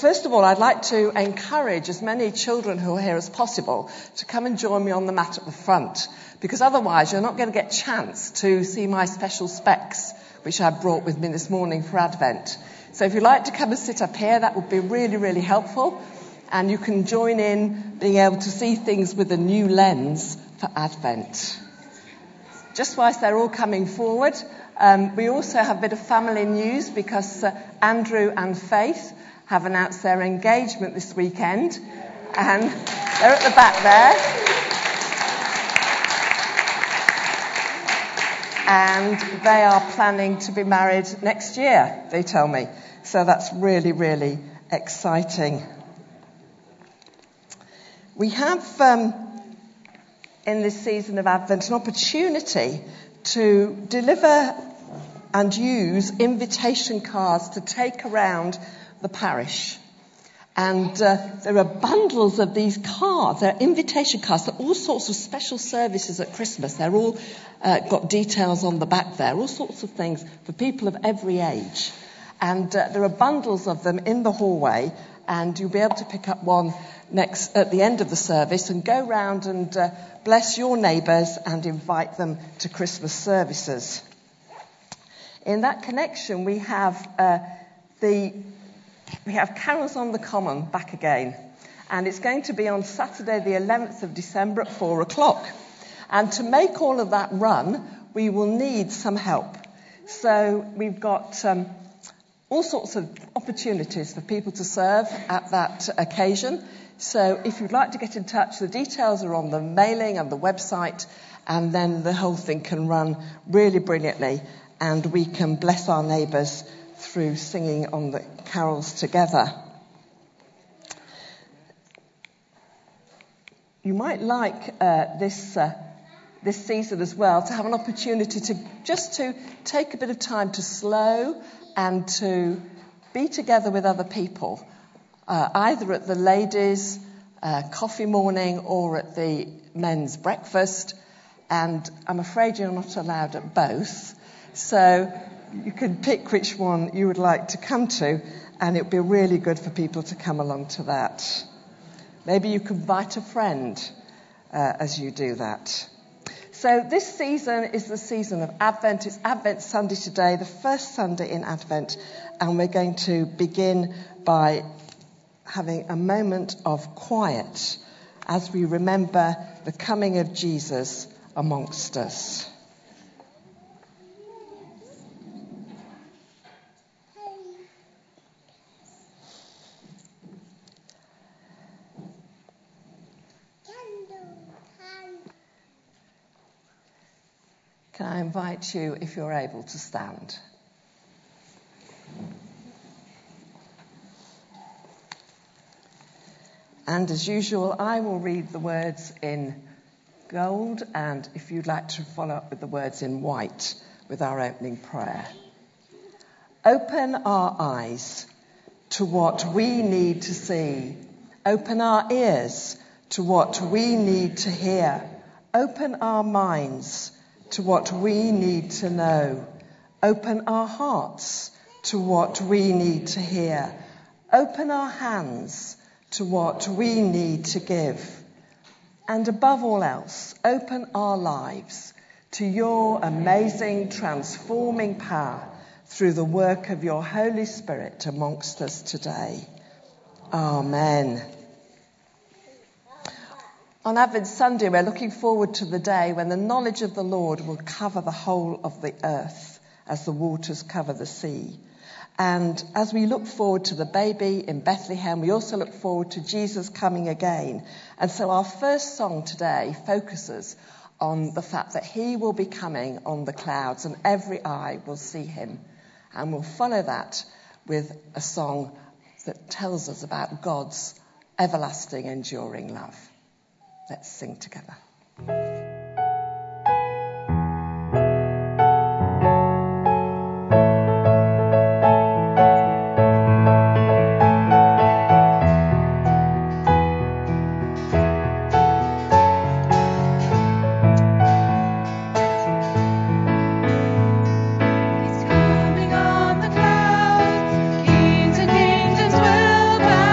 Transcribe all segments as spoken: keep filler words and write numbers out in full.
first of all, I'd like to encourage as many children who are here as possible to come and join me on the mat at the front, because otherwise you're not going to get a chance to see my special specs, which I brought with me this morning for Advent. So if you'd like to come and sit up here, that would be really, really helpful. And you can join in being able to see things with a new lens for Advent. Just whilst they're all coming forward, um, we also have a bit of family news, because uh, Andrew and Faith have announced their engagement this weekend, and they're at the back there. And they are planning to be married next year, they tell me. So that's really, really exciting. We have, um, in this season of Advent, an opportunity to deliver and use invitation cards to take around the parish. And uh, there are bundles of these cards. They're invitation cards. There are all sorts of special services at Christmas. They're all uh, got details on the back there, all sorts of things for people of every age. And uh, there are bundles of them in the hallway, and you'll be able to pick up one next at the end of the service and go round and uh, bless your neighbours and invite them to Christmas services. In that connection, we have uh, the we have Carols on the Common back again, and it's going to be on Saturday the eleventh of December at four o'clock. And to make all of that run, we will need some help. So we've got um, all sorts of opportunities for people to serve at that occasion. So if you'd like to get in touch, the details are on the mailing and the website, and then the whole thing can run really brilliantly, and we can bless our neighbours through singing on the carols together. You might like uh, this uh, this season as well to have an opportunity to just to take a bit of time to slow and to be together with other people. Uh, either at the ladies' uh, coffee morning or at the men's breakfast, and I'm afraid you're not allowed at both, so you can pick which one you would like to come to, and it would be really good for people to come along to that. Maybe you could invite a friend uh, as you do that. So this season is the season of Advent. It's Advent Sunday today, the first Sunday in Advent, and we're going to begin by having a moment of quiet as we remember the coming of Jesus amongst us. Can I invite you, if you're able, to stand? And as usual, I will read the words in gold, and if you'd like to follow up with the words in white with our opening prayer. Open our eyes to what we need to see. Open our ears to what we need to hear. Open our minds to what we need to know. Open our hearts to what we need to hear. Open our hands to what we need to give. And above all else, open our lives to your amazing transforming power through the work of your Holy Spirit amongst us today. Amen. On Advent Sunday, we're looking forward to the day when the knowledge of the Lord will cover the whole of the earth as the waters cover the sea. And as we look forward to the baby in Bethlehem, we also look forward to Jesus coming again. And so our first song today focuses on the fact that he will be coming on the clouds and every eye will see him. And we'll follow that with a song that tells us about God's everlasting, enduring love. Let's sing together. He's coming on the clouds, kings and kingdoms will bow.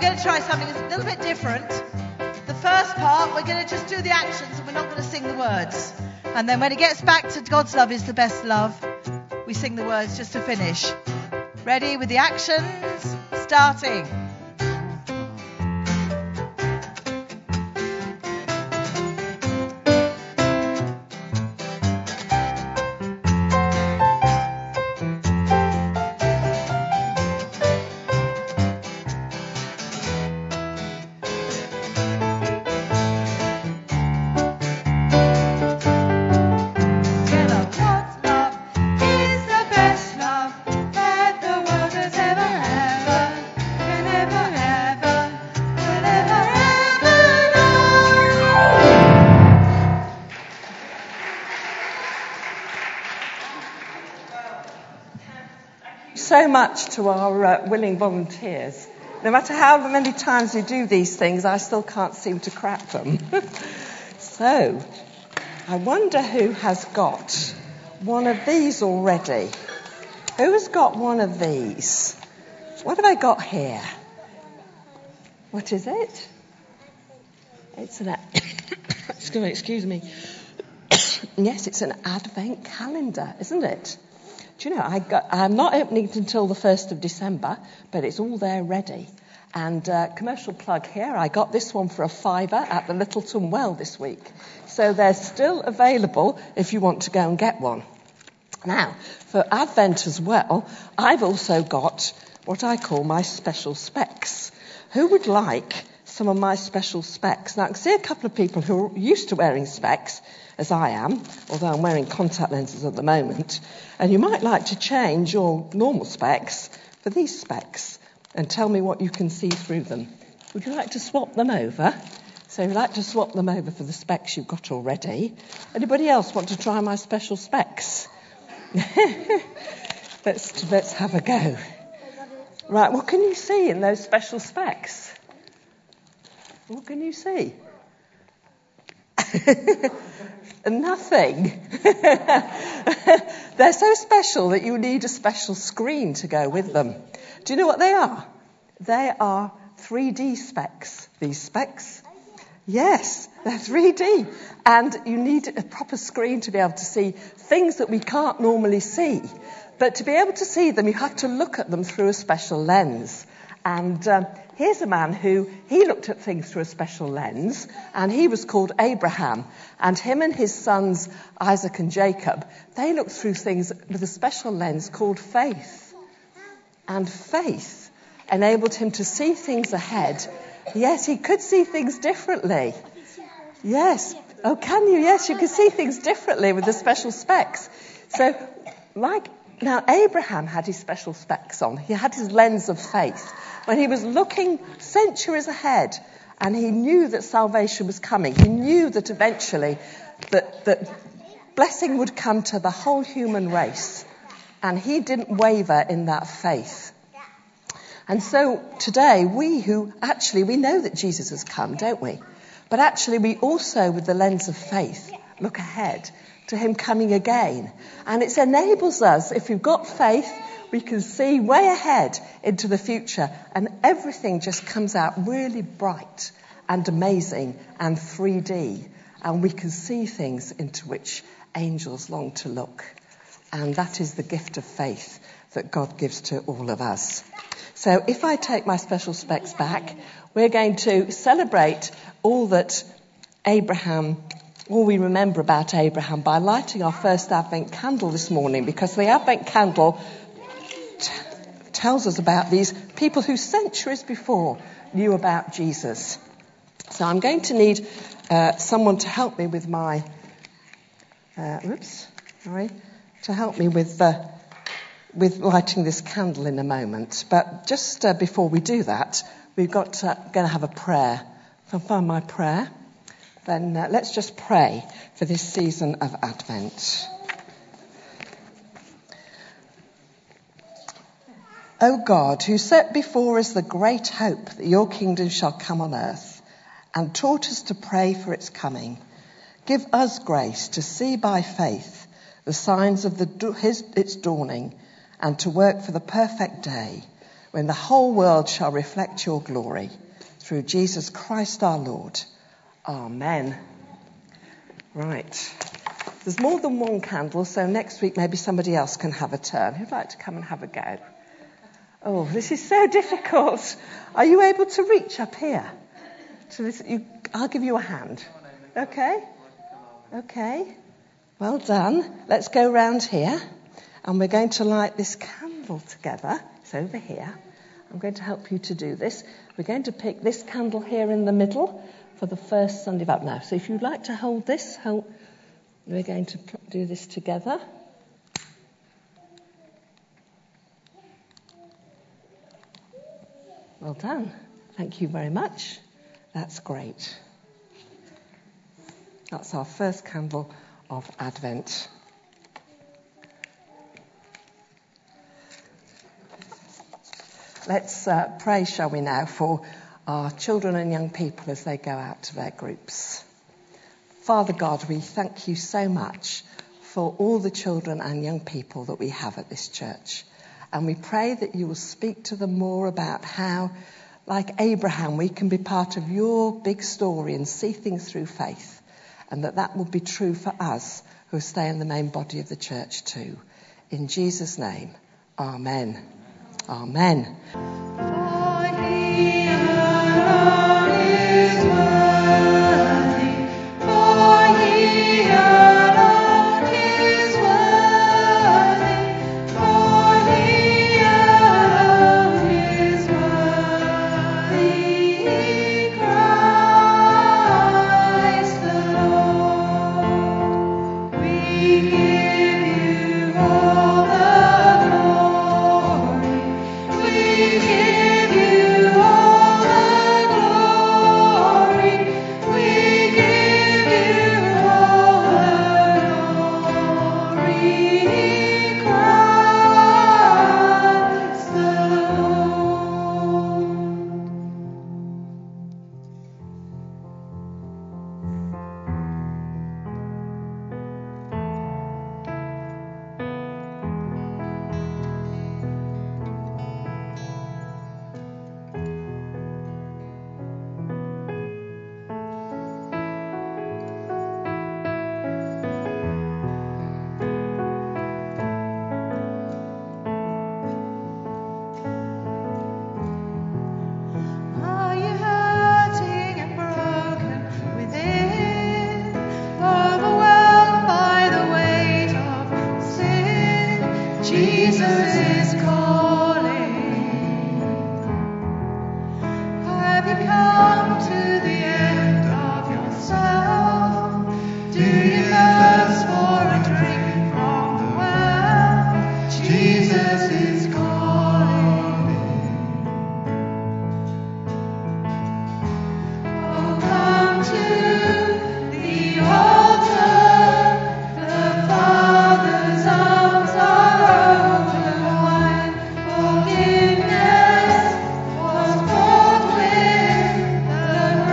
going to try something that's a little bit different. The first part, we're going to just do the actions and we're not going to sing the words. And then when it gets back to God's love is the best love, we sing the words just to finish. Ready with the actions? Starting. So much to our uh, willing volunteers. No matter how many times we do these things, I still can't seem to crack them. So, I wonder who has got one of these already. Who has got one of these? What have I got here? What is it? It's an... excuse me, excuse me. Yes, it's an advent calendar, isn't it? Do you know, I got, I'm not opening it until the first of December, but it's all there ready. And uh, commercial plug here, I got this one for a fiver at the Littleton Well this week. So they're still available if you want to go and get one. Now, for Advent as well, I've also got what I call my special specs. Who would like some of my special specs? Now, I can see a couple of people who are used to wearing specs, as I am, although I'm wearing contact lenses at the moment. And you might like to change your normal specs for these specs and tell me what you can see through them. Would you like to swap them over? So you'd like to swap them over for the specs you've got already. Anybody else want to try my special specs? let's, let's have a go. Right, what can you see in those special specs? What can you see? Nothing. They're so special that you need a special screen to go with them. Do you know what they are? They are three D specs. These specs. Yes, they're three D. And you need a proper screen to be able to see things that we can't normally see. But to be able to see them, you have to look at them through a special lens. And um, here's a man who, he looked at things through a special lens, and he was called Abraham. And him and his sons, Isaac and Jacob, they looked through things with a special lens called faith. And faith enabled him to see things ahead. Yes, he could see things differently. Yes. Oh, can you? Yes, you can see things differently with the special specs. So, like, now Abraham had his special specs on. He had his lens of faith. When he was looking centuries ahead, and he knew that salvation was coming. He knew that eventually that, that blessing would come to the whole human race. And he didn't waver in that faith. And so today, we who actually, we know that Jesus has come, don't we? But actually, we also, with the lens of faith, look ahead to him coming again. And it enables us, if we've got faith, we can see way ahead into the future, and everything just comes out really bright and amazing and three D, and we can see things into which angels long to look. And that is the gift of faith that God gives to all of us. So if I take my special specs back, we're going to celebrate all that Abraham, all we remember about Abraham by lighting our first Advent candle this morning, because the Advent candle tells us about these people who centuries before knew about Jesus. So I'm going to need uh, someone to help me with my, uh, oops, sorry, to help me with uh, with lighting this candle in a moment. But just uh, before we do that, we've got uh, going to have a prayer. If I find my prayer, then uh, let's just pray for this season of Advent. O God, who set before us the great hope that your kingdom shall come on earth, and taught us to pray for its coming, give us grace to see by faith the signs of the, his, its dawning, and to work for the perfect day, when the whole world shall reflect your glory. Through Jesus Christ our Lord. Amen. Right. There's more than one candle, so next week maybe somebody else can have a turn. Who'd like to come and have a go? Oh, this is so difficult. Are you able to reach up here? To this, you, I'll give you a hand. Okay? Okay. Well done. Let's go round here. And we're going to light this candle together. It's over here. I'm going to help you to do this. We're going to pick this candle here in the middle for the first Sunday of Advent. Now, so if you'd like to hold this, hold, we're going to do this together. Well done. Thank you very much. That's great. That's our first candle of Advent. Let's uh, pray, shall we now, for our children and young people as they go out to their groups. Father God, we thank you so much for all the children and young people that we have at this church. And we pray that you will speak to them more about how, like Abraham, we can be part of your big story and see things through faith. And that that will be true for us who stay in the main body of the church too. In Jesus' name, amen. Amen. For he alone is worthy, for he alone is worthy, for he alone is worthy, Christ the Lord. We give you all the glory. We give you all the glory. We give you all the glory. Christ the Lord. Are you hurting and broken within, overwhelmed by the weight of sin? Jesus is calling. Have you come to the end of yourself? Do you thirst for a drink from the well? Jesus is calling. Oh, come to the altar. The Father's arms are open wide. Forgiveness was bought with the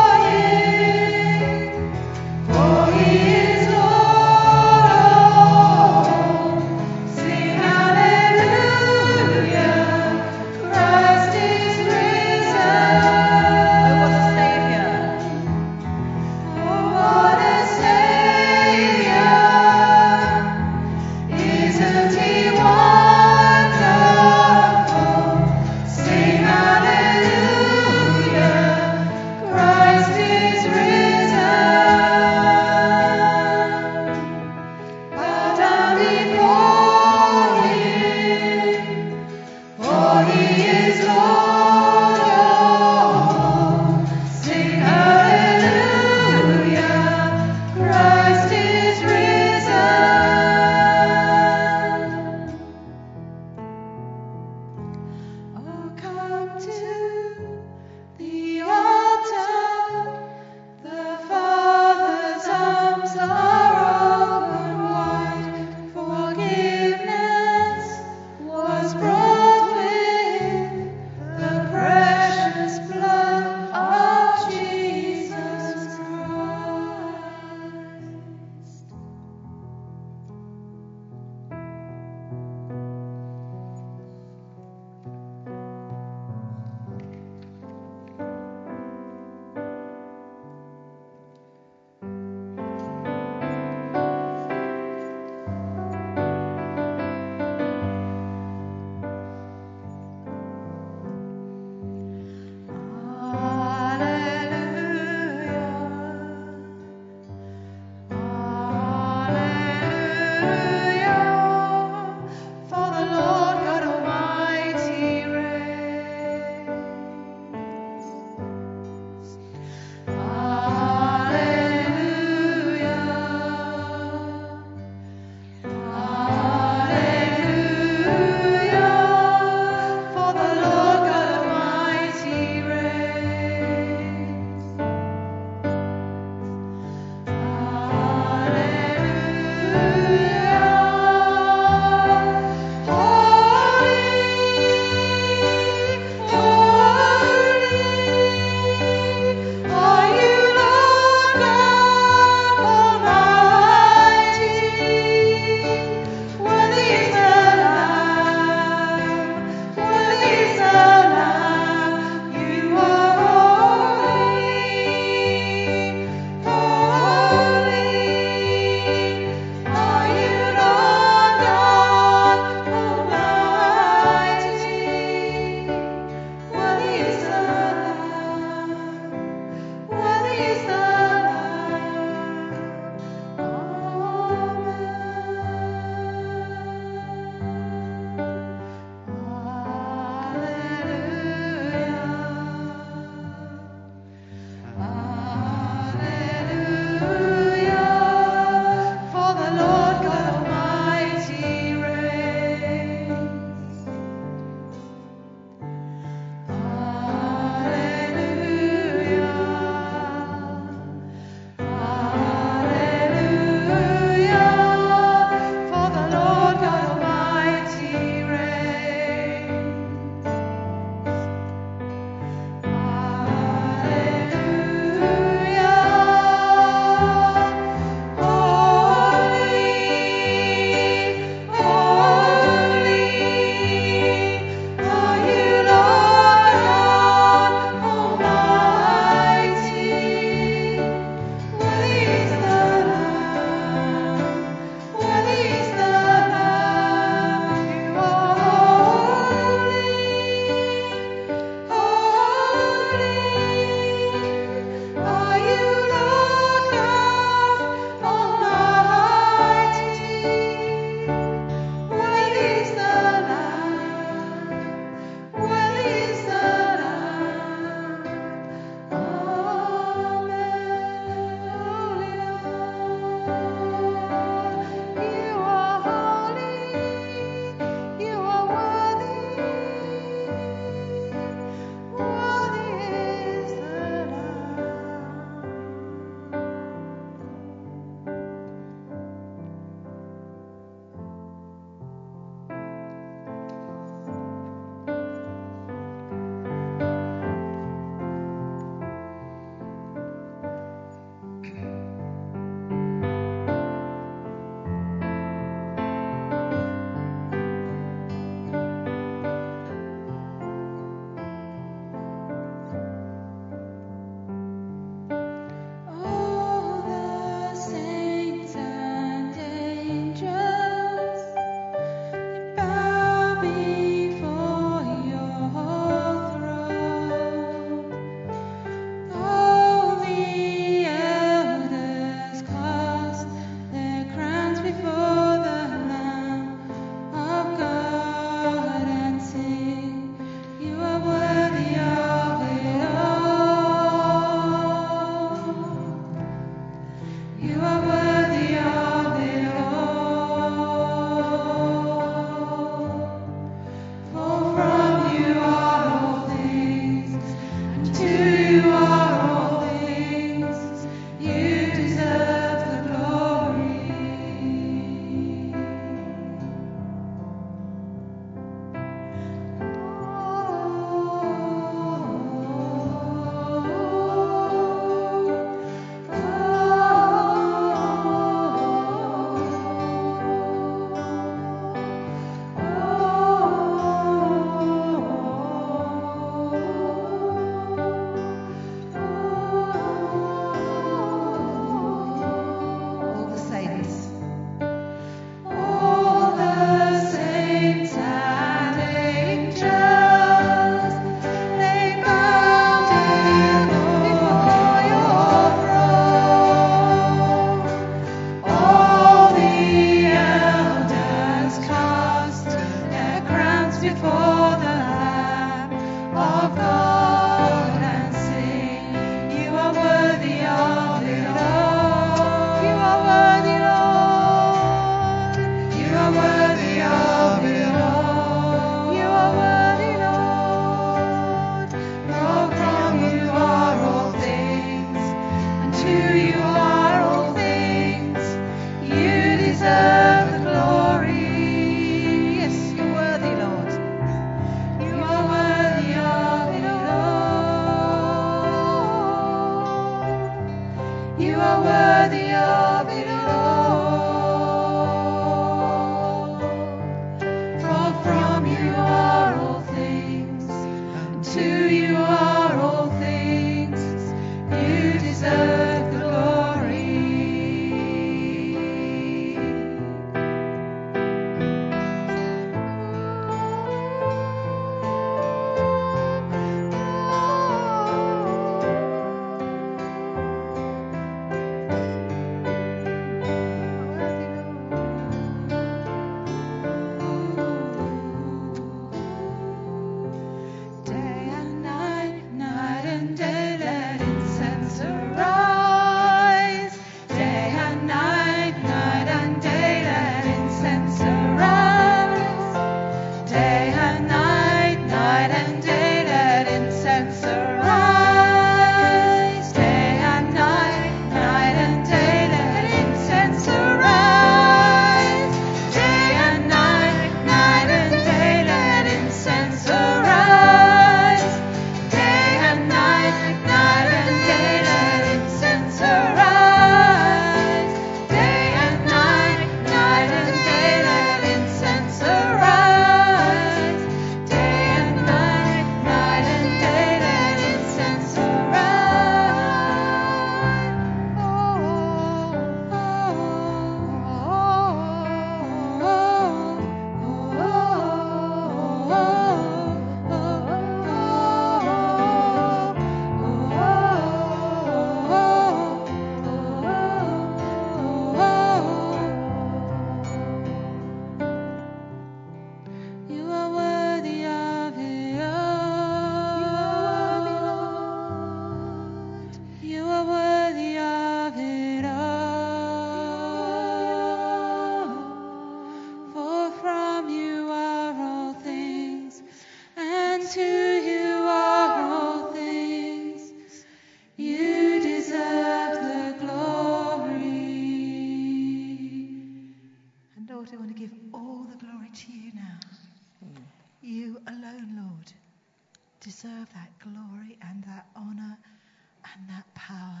Lord, we want to give all the glory to you now. Mm. You alone, Lord, deserve that glory and that honour and that power.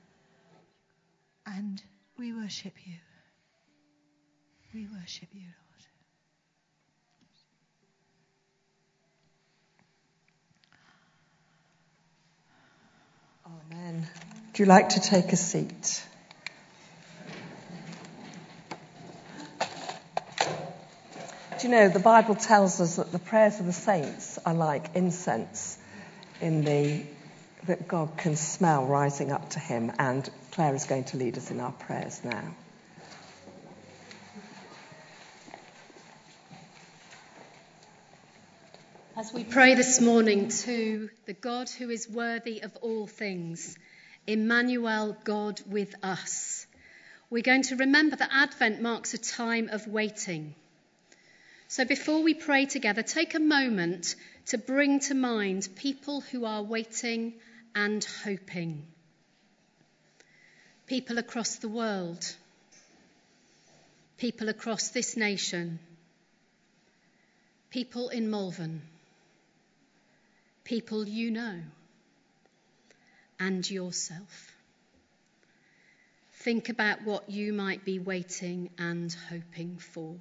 And we worship you. We worship you, Lord. Amen. Would you like to take a seat? Do you know, the Bible tells us that the prayers of the saints are like incense in the that God can smell rising up to him, and Claire is going to lead us in our prayers now. As we pray this morning to the God who is worthy of all things, Emmanuel, God with us, we're going to remember that Advent marks a time of waiting. So before we pray together, take a moment to bring to mind people who are waiting and hoping. People across the world. People across this nation. People in Malvern. People you know. And yourself. Think about what you might be waiting and hoping for.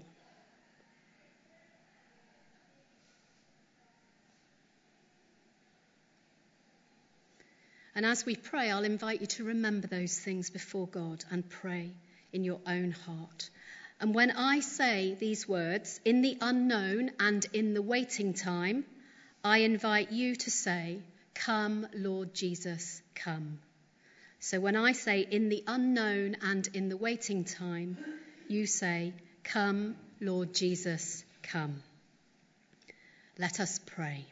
And as we pray, I'll invite you to remember those things before God and pray in your own heart. And when I say these words, in the unknown and in the waiting time, I invite you to say, "Come, Lord Jesus, come." So when I say in the unknown and in the waiting time, you say, "Come, Lord Jesus, come." Let us pray.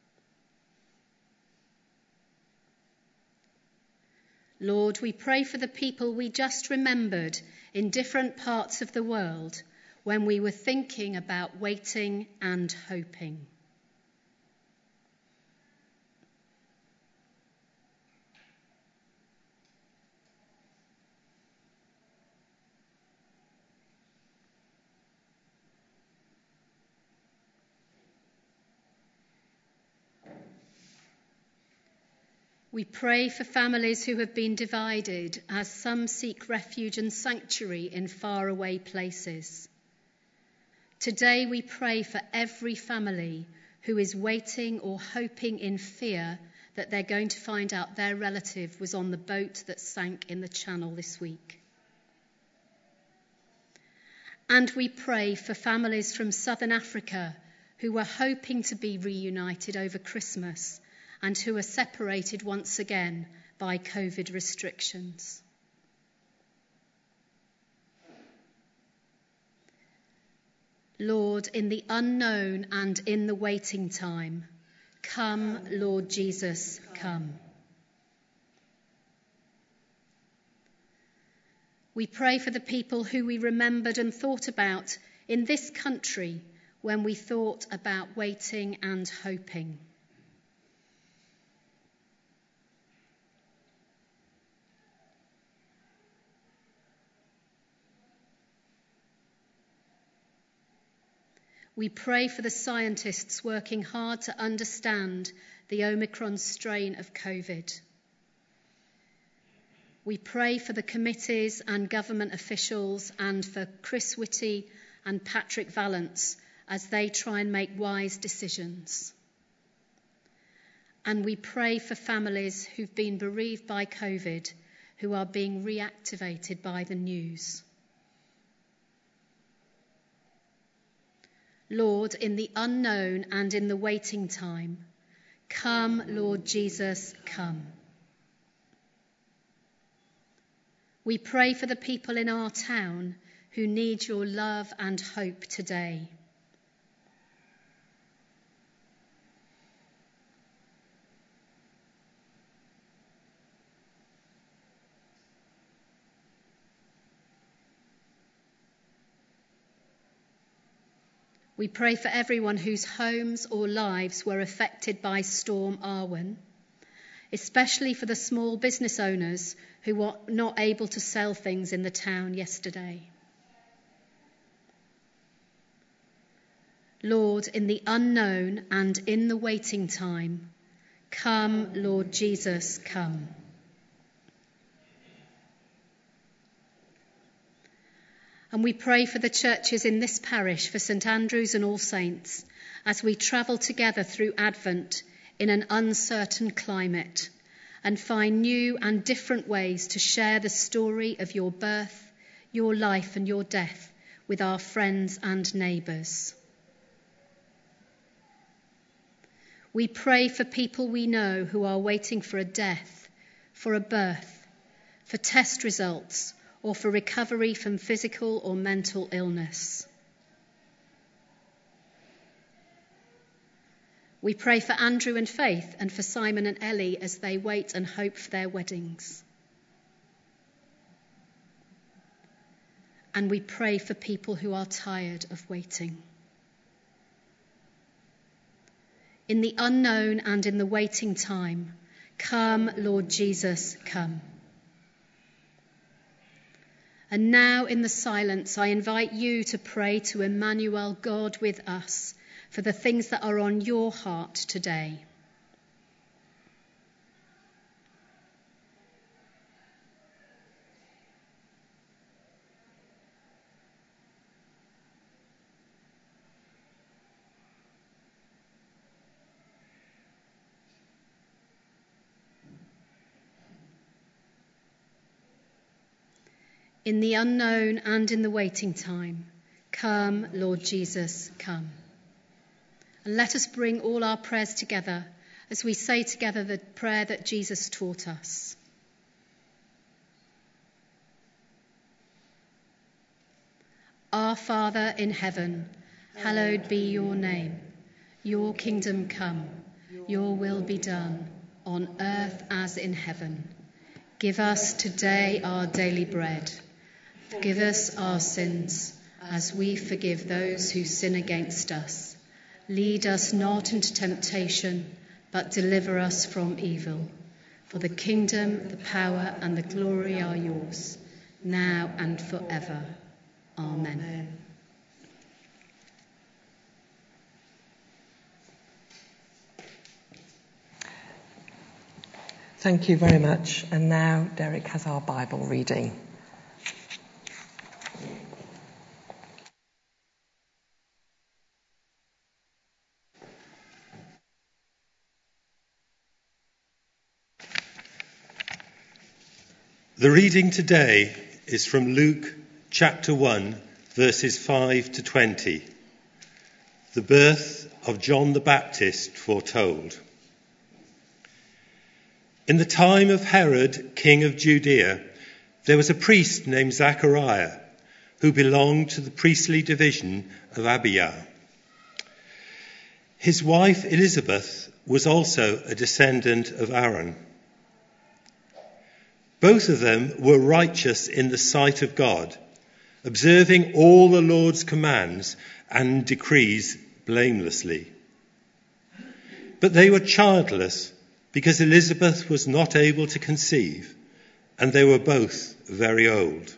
Lord, we pray for the people we just remembered in different parts of the world when we were thinking about waiting and hoping. We pray for families who have been divided as some seek refuge and sanctuary in faraway places. Today we pray for every family who is waiting or hoping in fear that they're going to find out their relative was on the boat that sank in the Channel this week. And we pray for families from Southern Africa who were hoping to be reunited over Christmas and who are separated once again by COVID restrictions. Lord, in the unknown and in the waiting time, come, Lord Jesus, come. We pray for the people who we remembered and thought about in this country when we thought about waiting and hoping. We pray for the scientists working hard to understand the Omicron strain of COVID. We pray for the committees and government officials and for Chris Whitty and Patrick Vallance as they try and make wise decisions. And we pray for families who've been bereaved by COVID, who are being reactivated by the news. Lord, in the unknown and in the waiting time, come, Lord Jesus, come. We pray for the people in our town who need your love and hope today. We pray for everyone whose homes or lives were affected by Storm Arwen, especially for the small business owners who were not able to sell things in the town yesterday. Lord, in the unknown and in the waiting time. Come, Lord Jesus, come. And we pray for the churches in this parish, for St Andrews and All Saints, as we travel together through Advent in an uncertain climate and find new and different ways to share the story of your birth, your life and your death with our friends and neighbours. We pray for people we know who are waiting for a death, for a birth, for test results, or for recovery from physical or mental illness. We pray for Andrew and Faith and for Simon and Ellie as they wait and hope for their weddings. And we pray for people who are tired of waiting. In the unknown and in the waiting time, come, Lord Jesus, come. And now in the silence, I invite you to pray to Emmanuel, God with us, for the things that are on your heart today. In the unknown and in the waiting time, come, Lord Jesus, come. And let us bring all our prayers together as we say together the prayer that Jesus taught us. Our Father in heaven, hallowed be your name. Your kingdom come, your will be done, on earth as in heaven. Give us today our daily bread. Forgive us our sins, as we forgive those who sin against us. Lead us not into temptation, but deliver us from evil. For the kingdom, the power, and the glory are yours, now and forever. Amen. Thank you very much. And now Derek has our Bible reading. The reading today is from Luke chapter one, verses five to twenty. The birth of John the Baptist foretold. In the time of Herod, king of Judea, there was a priest named Zachariah, who belonged to the priestly division of Abijah. His wife Elizabeth was also a descendant of Aaron. Both of them were righteous in the sight of God, observing all the Lord's commands and decrees blamelessly. But they were childless because Elizabeth was not able to conceive, and they were both very old.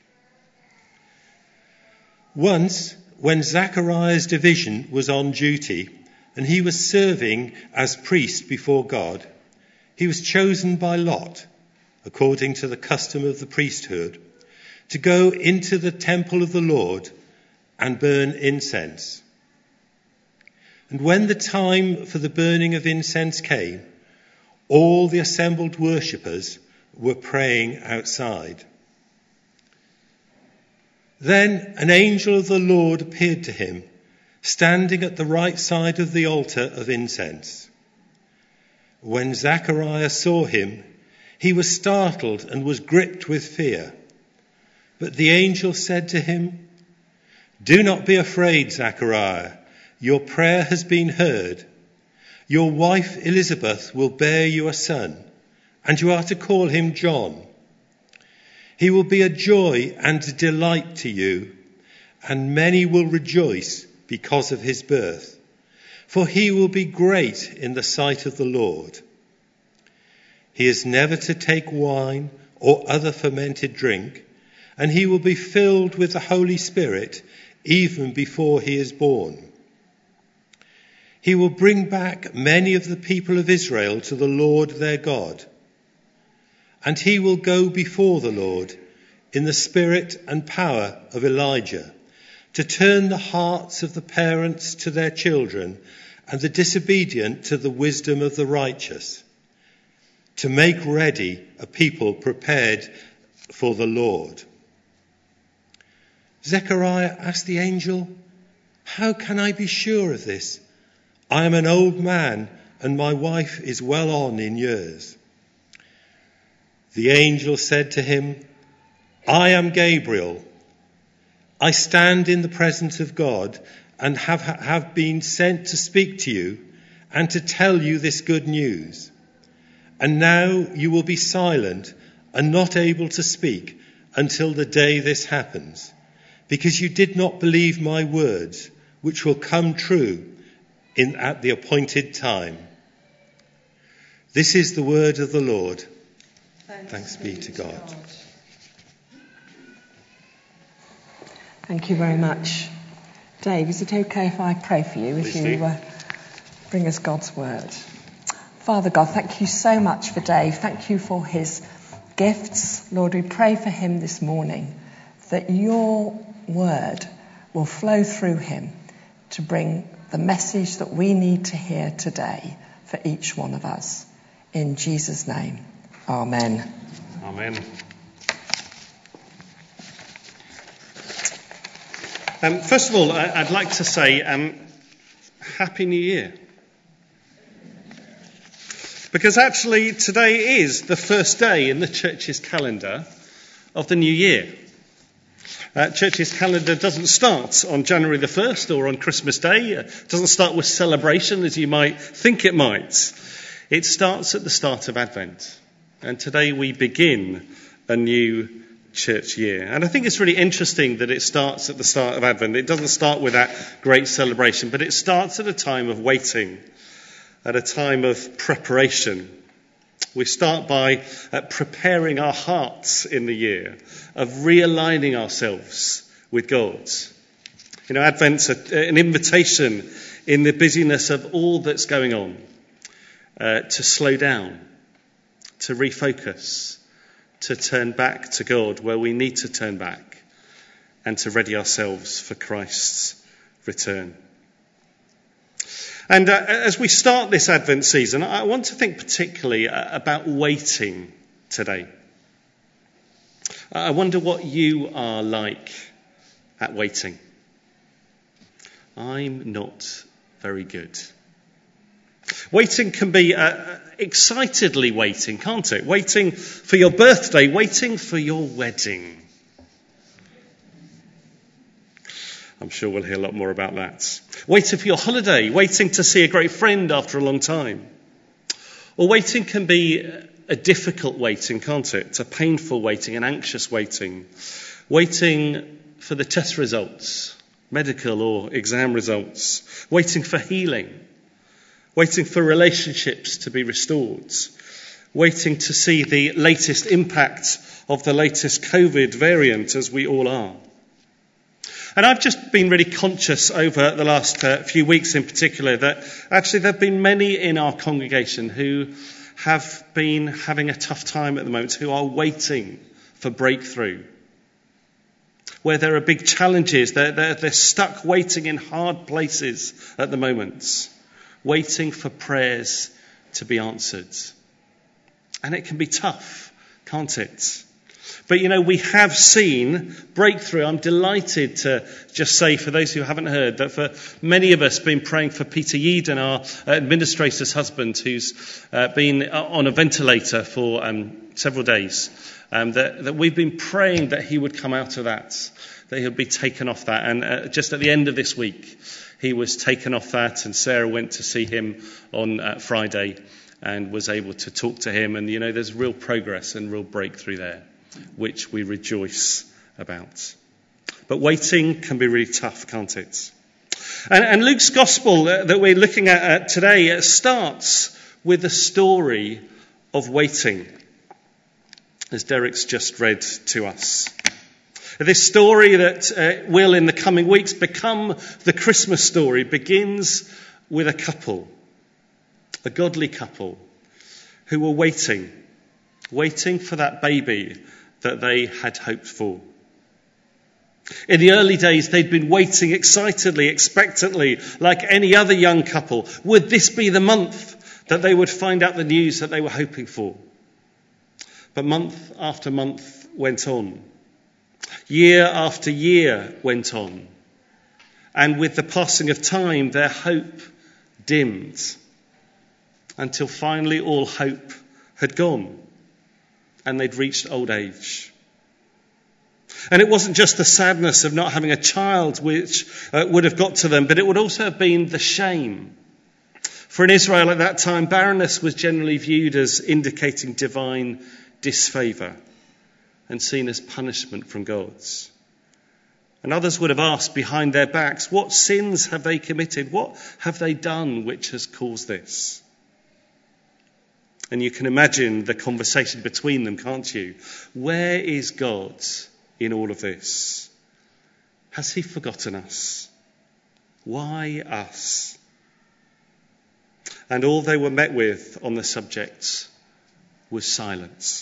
Once, when Zachariah's division was on duty and he was serving as priest before God, he was chosen by lot, according to the custom of the priesthood, to go into the temple of the Lord and burn incense. And when the time for the burning of incense came, all the assembled worshippers were praying outside. Then an angel of the Lord appeared to him, standing at the right side of the altar of incense. When Zachariah saw him, he was startled and was gripped with fear. But the angel said to him, "Do not be afraid, Zachariah. Your prayer has been heard. Your wife Elizabeth will bear you a son, and you are to call him John. He will be a joy and a delight to you, and many will rejoice because of his birth, for he will be great in the sight of the Lord. He is never to take wine or other fermented drink, and he will be filled with the Holy Spirit even before he is born. He will bring back many of the people of Israel to the Lord their God. And he will go before the Lord in the spirit and power of Elijah, to turn the hearts of the parents to their children and the disobedient to the wisdom of the righteous, to make ready a people prepared for the Lord. Zechariah asked the angel, "How can I be sure of this? I am an old man and my wife is well on in years." The angel said to him, "I am Gabriel. I stand in the presence of God and have, have been sent to speak to you and to tell you this good news. And now you will be silent and not able to speak until the day this happens, because you did not believe my words, which will come true in, at the appointed time." This is the word of the Lord. Thanks, Thanks be to God. God. Thank you very much. Dave, is it okay if I pray for you as you uh, bring us God's word? Father God, thank you so much for Dave. Thank you for his gifts. Lord, we pray for him this morning that your word will flow through him to bring the message that we need to hear today for each one of us. In Jesus' name, amen. Amen. Um, first of all, I'd like to say um, Happy New Year. Because actually today is the first day in the church's calendar of the new year. Uh, church's calendar doesn't start on January the first or on Christmas Day. It doesn't start with celebration as you might think it might. It starts at the start of Advent. And today we begin a new church year. And I think it's really interesting that it starts at the start of Advent. It doesn't start with that great celebration, but it starts at a time of waiting, at a time of preparation. We start by uh, preparing our hearts in the year, of realigning ourselves with God. You know, Advent's a, an invitation in the busyness of all that's going on uh, to slow down, to refocus, to turn back to God where we need to turn back, and to ready ourselves for Christ's return. And uh, as we start this Advent season, I want to think particularly uh, about waiting today. I wonder what you are like at waiting. I'm not very good. Waiting can be uh, excitedly waiting, can't it? Waiting for your birthday, waiting for your wedding. I'm sure we'll hear a lot more about that. Waiting for your holiday, waiting to see a great friend after a long time. Or waiting can be a difficult waiting, can't it? It's a painful waiting, an anxious waiting. Waiting for the test results, medical or exam results. Waiting for healing. Waiting for relationships to be restored. Waiting to see the latest impact of the latest COVID variant, as we all are. And I've just been really conscious over the last uh, few weeks in particular that actually there have been many in our congregation who have been having a tough time at the moment, who are waiting for breakthrough. Where there are big challenges, they're, they're, they're stuck waiting in hard places at the moment, waiting for prayers to be answered. And it can be tough, can't it? But, you know, we have seen breakthrough. I'm delighted to just say, for those who haven't heard, that for many of us been praying for Peter Yeadon, our administrator's husband, who's uh, been on a ventilator for um, several days, um, that, that we've been praying that he would come out of that, that he'll be taken off that. And uh, just at the end of this week, he was taken off that, and Sarah went to see him on uh, Friday and was able to talk to him. And, you know, there's real progress and real breakthrough there, which we rejoice about. But waiting can be really tough, can't it? And, and Luke's gospel that we're looking at today starts with the story of waiting, as Derek's just read to us. This story that uh, will in the coming weeks become the Christmas story begins with a couple, a godly couple, who were waiting, waiting for that baby that they had hoped for. In the early days, they'd been waiting excitedly, expectantly, like any other young couple. Would this be the month that they would find out the news that they were hoping for? But month after month went on. Year after year went on. And with the passing of time, their hope dimmed, until finally all hope had gone and they'd reached old age. And it wasn't just the sadness of not having a child which uh, would have got to them, but it would also have been the shame. For in Israel at that time, barrenness was generally viewed as indicating divine disfavour and seen as punishment from God. And others would have asked behind their backs, what sins have they committed? What have they done which has caused this? And you can imagine the conversation between them, can't you? Where is God in all of this? Has he forgotten us? Why us? And all they were met with on the subject was silence.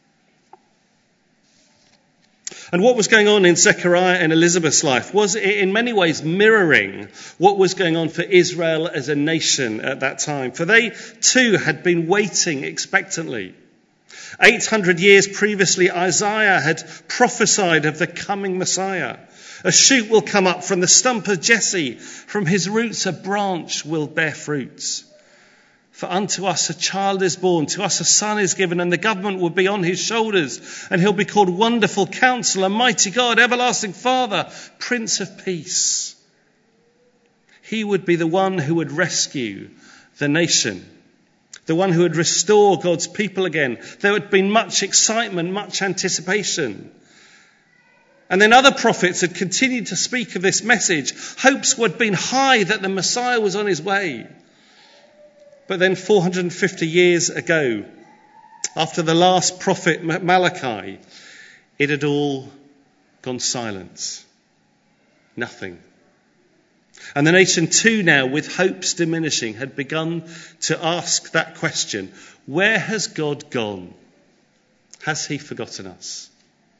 And what was going on in Zechariah and Elizabeth's life was in many ways mirroring what was going on for Israel as a nation at that time. For they too had been waiting expectantly. eight hundred years previously, Isaiah had prophesied of the coming Messiah. A shoot will come up from the stump of Jesse. From his roots a branch will bear fruit. For unto us a child is born, to us a son is given, and the government will be on his shoulders, and he'll be called Wonderful Counselor, Mighty God, Everlasting Father, Prince of Peace. He would be the one who would rescue the nation, the one who would restore God's people again. There had been much excitement, much anticipation. And then other prophets had continued to speak of this message. Hopes had been high that the Messiah was on his way. But then four hundred fifty years ago, after the last prophet Malachi, it had all gone silent. Nothing. And the nation too now, with hopes diminishing, had begun to ask that question: where has God gone? Has he forgotten us?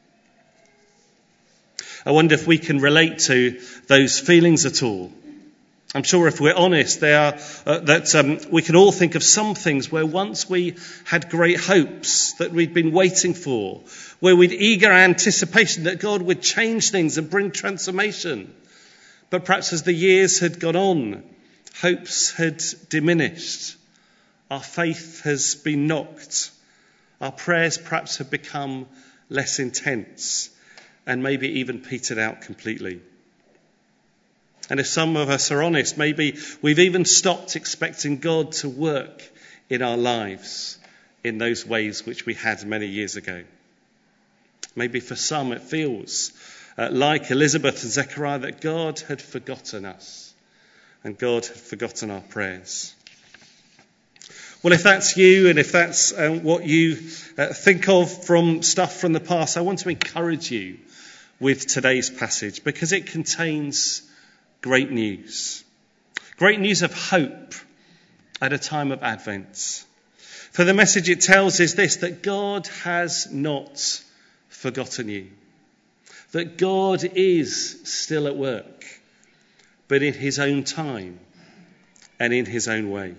I wonder if we can relate to those feelings at all. I'm sure if we're honest, they are uh, that um, we can all think of some things where once we had great hopes that we'd been waiting for, where we'd eager anticipation that God would change things and bring transformation. But perhaps as the years had gone on, hopes had diminished. Our faith has been knocked. Our prayers perhaps have become less intense and maybe even petered out completely. And if some of us are honest, maybe we've even stopped expecting God to work in our lives in those ways which we had many years ago. Maybe for some it feels uh, like Elizabeth and Zechariah that God had forgotten us and God had forgotten our prayers. Well, if that's you and if that's um, what you uh, think of from stuff from the past, I want to encourage you with today's passage because it contains great news. Great news of hope at a time of Advent. For the message it tells is this: that God has not forgotten you. That God is still at work, but in his own time and in his own way.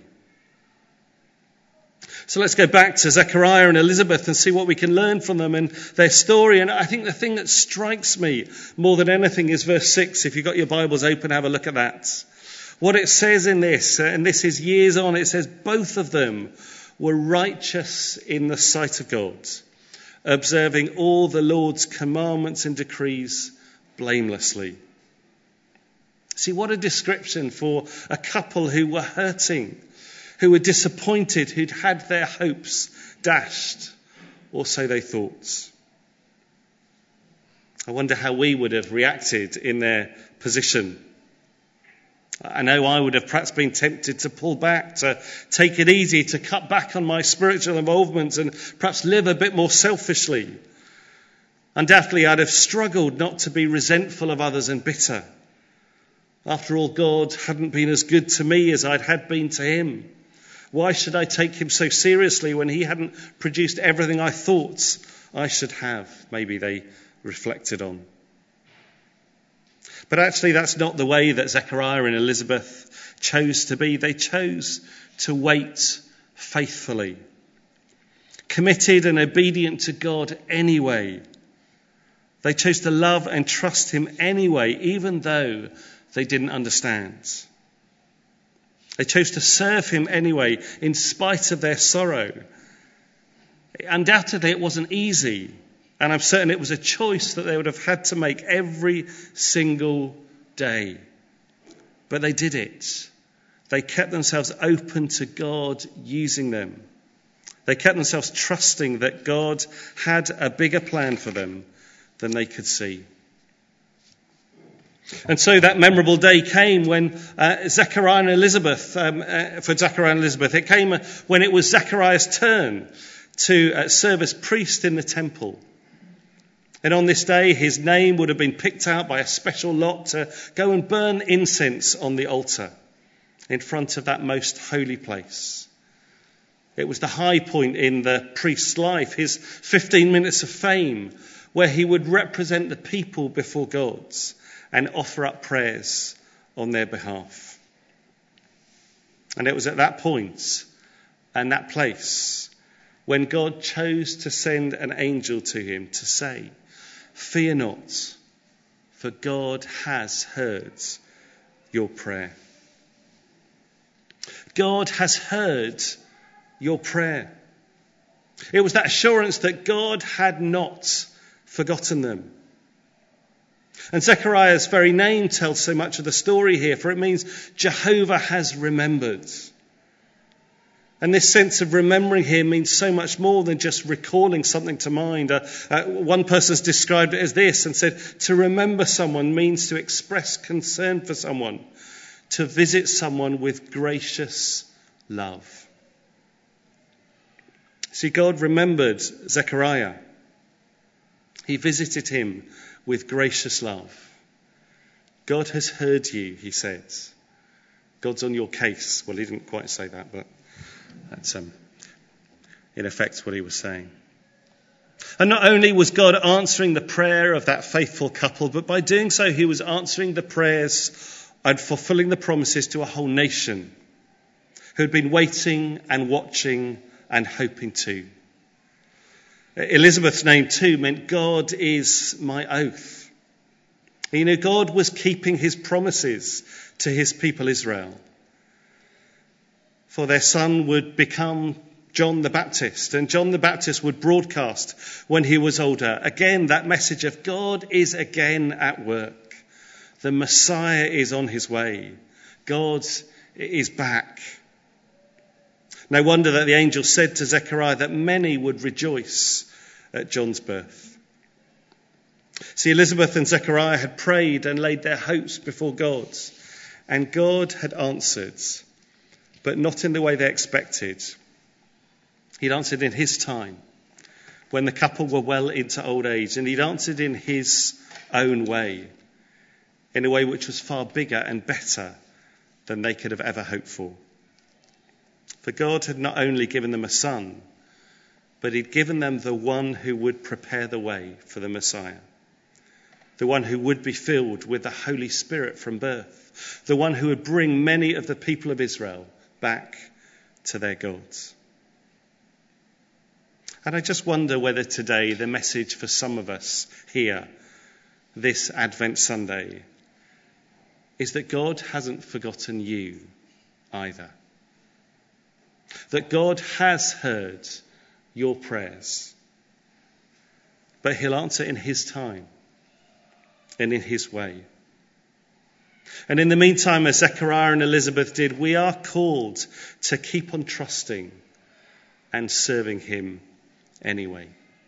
So let's go back to Zechariah and Elizabeth and see what we can learn from them and their story. And I think the thing that strikes me more than anything is verse six. If you've got your Bibles open, have a look at that. What it says in this, and this is years on, it says both of them were righteous in the sight of God, observing all the Lord's commandments and decrees blamelessly. See, what a description for a couple who were hurting, who were disappointed, who'd had their hopes dashed, or so they thought. I wonder how we would have reacted in their position. I know I would have perhaps been tempted to pull back, to take it easy, to cut back on my spiritual involvement and perhaps live a bit more selfishly. Undoubtedly, I'd have struggled not to be resentful of others and bitter. After all, God hadn't been as good to me as I'd had been to him. Why should I take him so seriously when he hadn't produced everything I thought I should have? Maybe they reflected on. But actually, that's not the way that Zechariah and Elizabeth chose to be. They chose to wait faithfully, committed and obedient to God anyway. They chose to love and trust him anyway, even though they didn't understand. They chose to serve him anyway, in spite of their sorrow. Undoubtedly, it wasn't easy, and I'm certain it was a choice that they would have had to make every single day. But they did it. They kept themselves open to God using them. They kept themselves trusting that God had a bigger plan for them than they could see. And so that memorable day came when uh, Zechariah and Elizabeth, um, uh, for Zechariah and Elizabeth, it came when it was Zechariah's turn to uh, serve as priest in the temple. And on this day, his name would have been picked out by a special lot to go and burn incense on the altar in front of that most holy place. It was the high point in the priest's life, his fifteen minutes of fame, where he would represent the people before God and offer up prayers on their behalf. And it was at that point and that place when God chose to send an angel to him to say, "Fear not, for God has heard your prayer." God has heard your prayer. It was that assurance that God had not forgotten them. And Zechariah's very name tells so much of the story here, for it means Jehovah has remembered. And this sense of remembering here means so much more than just recalling something to mind. Uh, uh, one person's described it as this and said, to remember someone means to express concern for someone, to visit someone with gracious love. See, God remembered Zechariah. He visited him with gracious love. God has heard you, he says. God's on your case. Well, he didn't quite say that, but that's um, in effect what he was saying. And not only was God answering the prayer of that faithful couple, but by doing so, he was answering the prayers and fulfilling the promises to a whole nation who had been waiting and watching and hoping too. Elizabeth's name too meant God is my oath. You know, God was keeping his promises to his people Israel. For their son would become John the Baptist, and John the Baptist would broadcast when he was older. Again, that message of God is again at work. The Messiah is on his way. God is back. No wonder that the angel said to Zechariah that many would rejoice at John's birth. See, Elizabeth and Zechariah had prayed and laid their hopes before God, and God had answered, but not in the way they expected. He'd answered in his time, when the couple were well into old age, and he'd answered in his own way, in a way which was far bigger and better than they could have ever hoped for. For God had not only given them a son, but he'd given them the one who would prepare the way for the Messiah. The one who would be filled with the Holy Spirit from birth. The one who would bring many of the people of Israel back to their gods. And I just wonder whether today the message for some of us here, this Advent Sunday, is that God hasn't forgotten you either. That God has heard your prayers, but he'll answer in his time and in his way. And in the meantime, as Zechariah and Elizabeth did, we are called to keep on trusting and serving him anyway.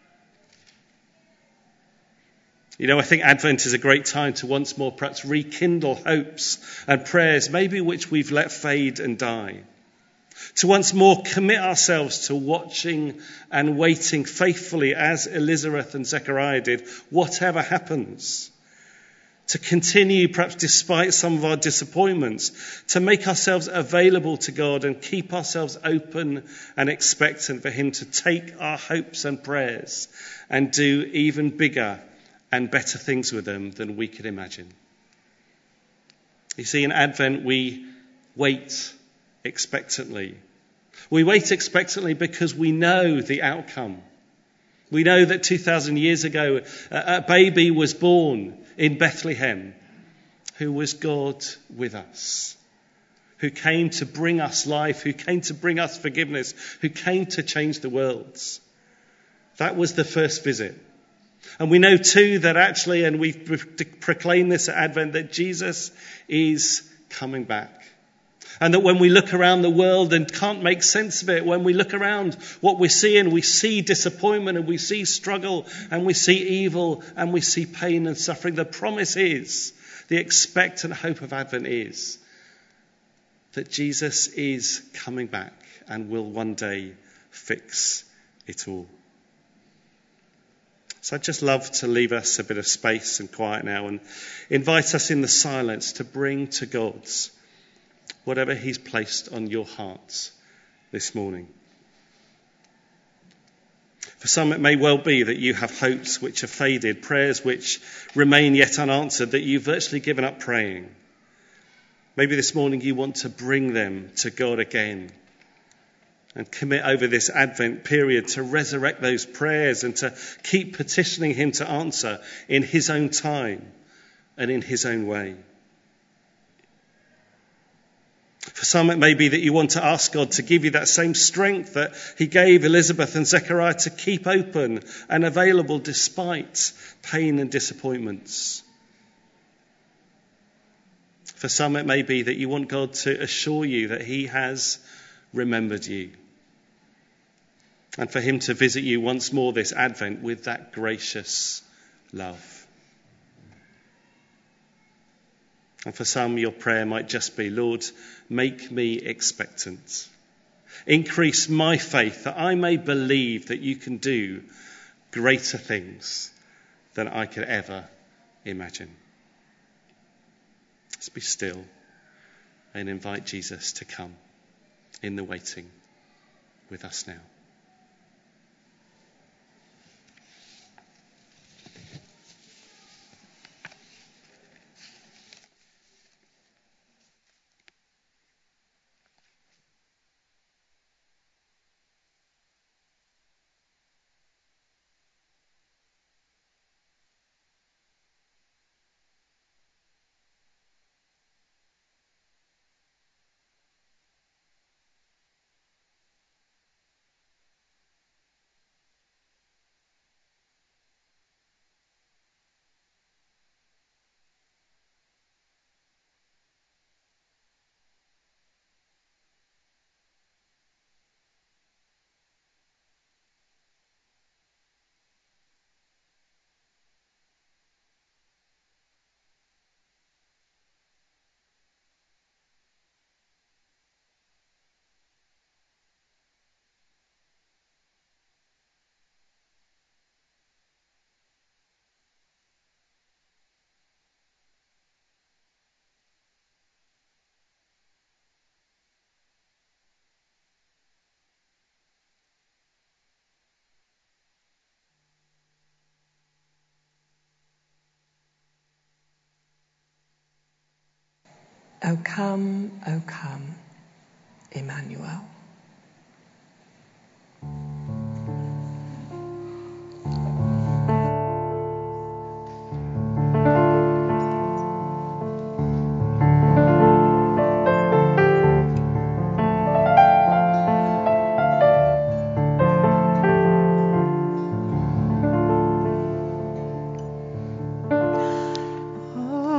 You know, I think Advent is a great time to once more perhaps rekindle hopes and prayers, maybe which we've let fade and die. To once more commit ourselves to watching and waiting faithfully as Elizabeth and Zechariah did, whatever happens. to continue, perhaps despite some of our disappointments, to make ourselves available to God and keep ourselves open and expectant for him to take our hopes and prayers and do even bigger and better things with them than we could imagine. You see, in Advent, we wait expectantly. We wait expectantly because we know the outcome. We know that two thousand years ago, a baby was born in Bethlehem who was God with us, who came to bring us life, who came to bring us forgiveness, who came to change the world. That was the first visit. And we know too that actually, and we proclaim this at Advent, that Jesus is coming back. And that when we look around the world and can't make sense of it, when we look around what we're seeing, we see disappointment and we see struggle and we see evil and we see pain and suffering. The promise is, the expectant hope of Advent is, that Jesus is coming back and will one day fix it all. So I'd just love to leave us a bit of space and quiet now and invite us in the silence to bring to God's whatever he's placed on your hearts this morning. For some, it may well be that you have hopes which have faded, prayers which remain yet unanswered, that you've virtually given up praying. Maybe this morning you want to bring them to God again and commit over this Advent period to resurrect those prayers and to keep petitioning him to answer in his own time and in his own way. For some, it may be that you want to ask God to give you that same strength that he gave Elizabeth and Zechariah to keep open and available despite pain and disappointments. For some, it may be that you want God to assure you that he has remembered you, and for him to visit you once more this Advent with that gracious love. And for some, your prayer might just be, Lord, make me expectant. Increase my faith that I may believe that you can do greater things than I could ever imagine. Let's be still and invite Jesus to come in the waiting with us now. O come, O come, Emmanuel.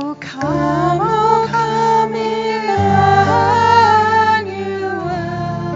Come, oh come, Emmanuel.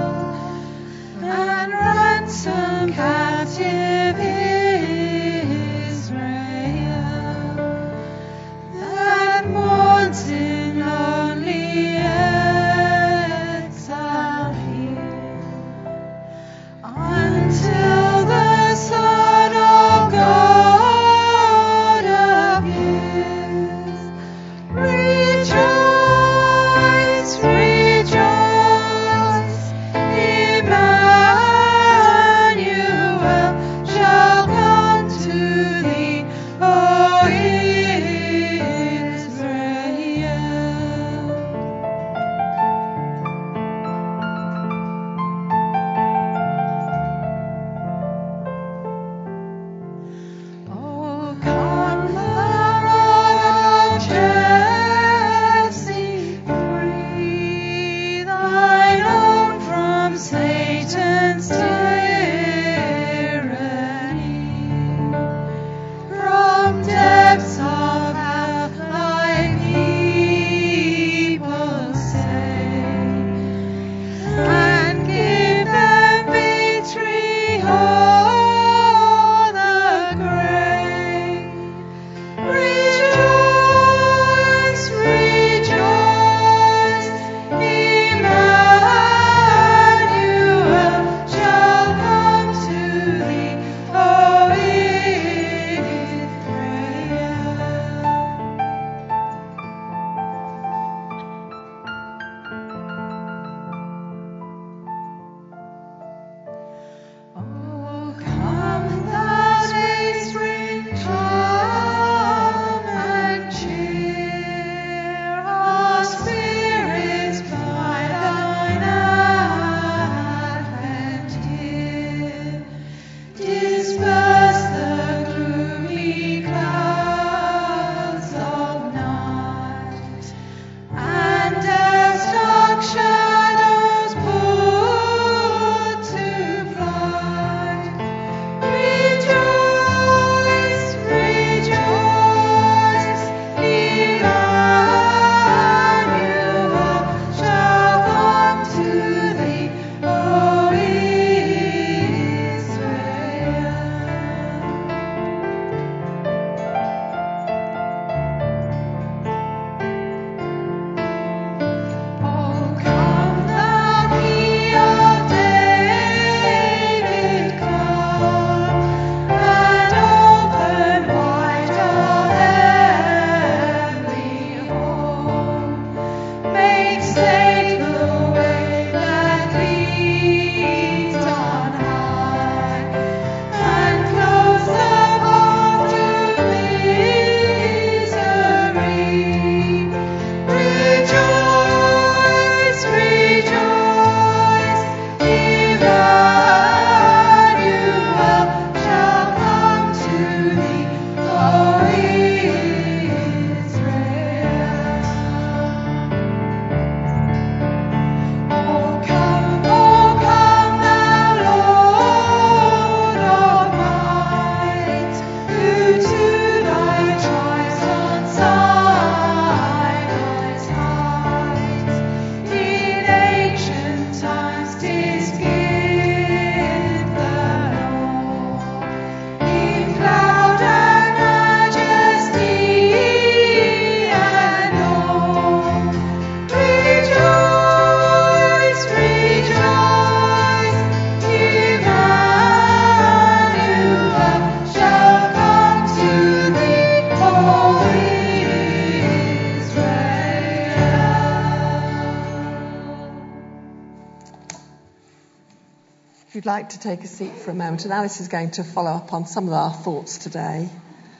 you'd like to take a seat for a moment, and Alice is going to follow up on some of our thoughts today.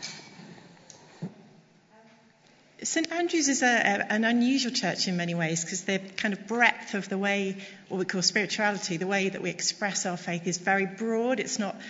St Andrew's is a, a, an unusual church in many ways because the kind of breadth of the way, what we call spirituality, the way that we express our faith is very broad. It's not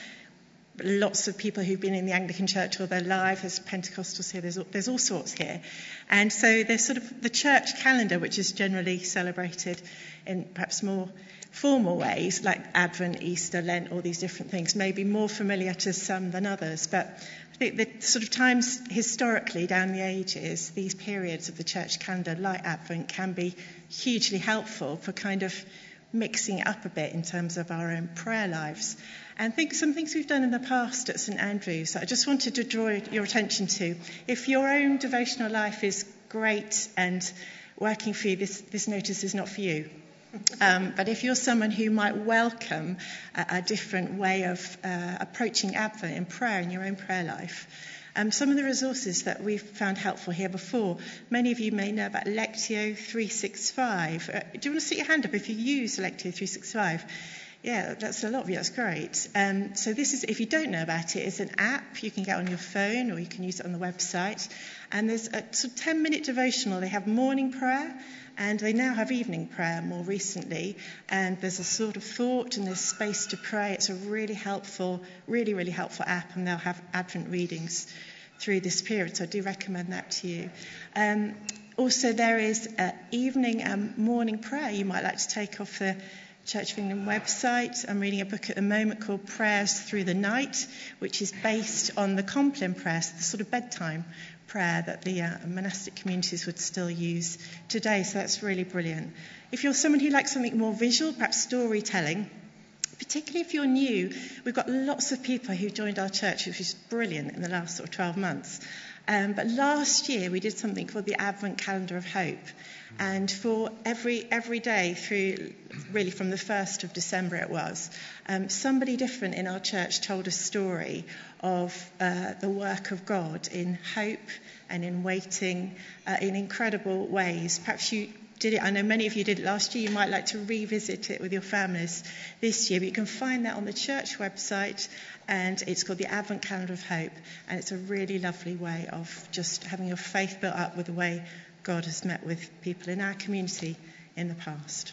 lots of people who've been in the Anglican Church all their life. There's Pentecostals here, there's, there's all sorts here. And so there's sort of the church calendar, which is generally celebrated in perhaps more formal ways, like Advent, Easter, Lent, all these different things, may be more familiar to some than others. But I think the sort of times historically down the ages, these periods of the church calendar, like Advent, can be hugely helpful for kind of mixing it up a bit in terms of our own prayer lives. And I think some things we've done in the past at St Andrews that I just wanted to draw your attention to. If your own devotional life is great and working for you, this, this notice is not for you. Um, but if you're someone who might welcome a, a different way of uh, approaching Advent in prayer in your own prayer life, um, some of the resources that we've found helpful here before, many of you may know about Lectio three sixty-five. Uh, do you want to stick your hand up if you use Lectio three sixty-five? Yeah, that's a lot of you. That's great. Um, so this is, if you don't know about it, it's an app you can get on your phone or you can use it on the website. And there's a sort of ten-minute devotional. They have morning prayer and they now have evening prayer more recently. And there's a sort of thought and there's space to pray. It's a really helpful, really, really helpful app. And they'll have Advent readings through this period. So I do recommend that to you. Um, also, there is uh, evening and morning prayer you might like to take off the Church of England website. I'm reading a book at the moment called Prayers Through the Night, which is based on the Compline prayers, the sort of bedtime prayer that the uh, monastic communities would still use today. So that's really brilliant. If you're someone who likes something more visual, perhaps storytelling, particularly if you're new, we've got lots of people who joined our church, which is brilliant in the last sort of twelve months. Um, but last year we did something called the Advent Calendar of Hope. And for every every day through, really from the first of December it was, um, somebody different in our church told a story of uh, the work of God in hope and in waiting uh, in incredible ways. Perhaps you did it, I know many of you did it last year, you might like to revisit it with your families this year, but you can find that on the church website, and it's called the Advent Calendar of Hope, and it's a really lovely way of just having your faith built up with the way God has met with people in our community in the past.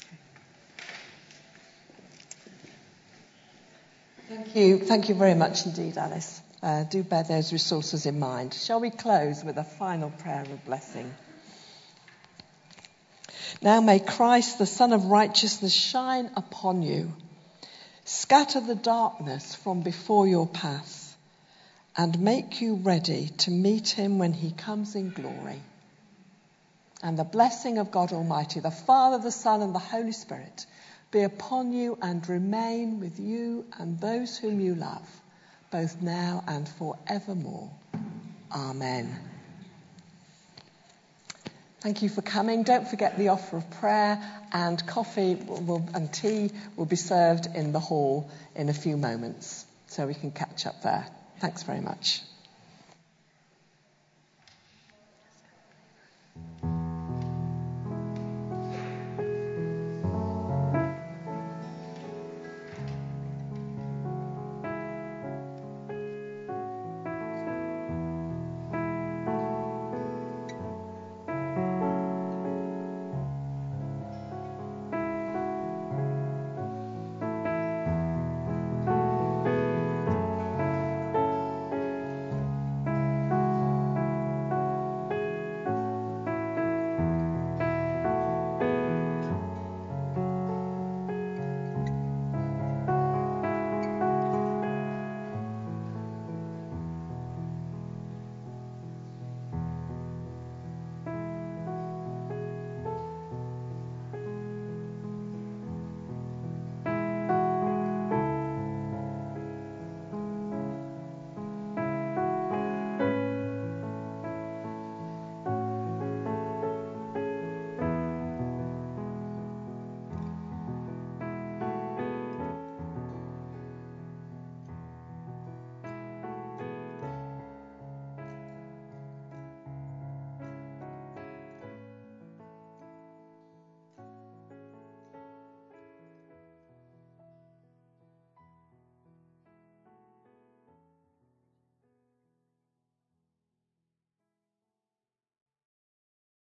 Thank you. Thank you very much indeed, Alice. Uh, do bear those resources in mind. Shall we close with a final prayer of blessing? Now may Christ, the Son of Righteousness, shine upon you, scatter the darkness from before your path, and make you ready to meet him when he comes in glory. And the blessing of God Almighty, the Father, the Son, and the Holy Spirit be upon you and remain with you and those whom you love, both now and forevermore. Amen. Thank you for coming. Don't forget the offer of prayer, and coffee will, and tea will be served in the hall in a few moments, so we can catch up there. Thanks very much.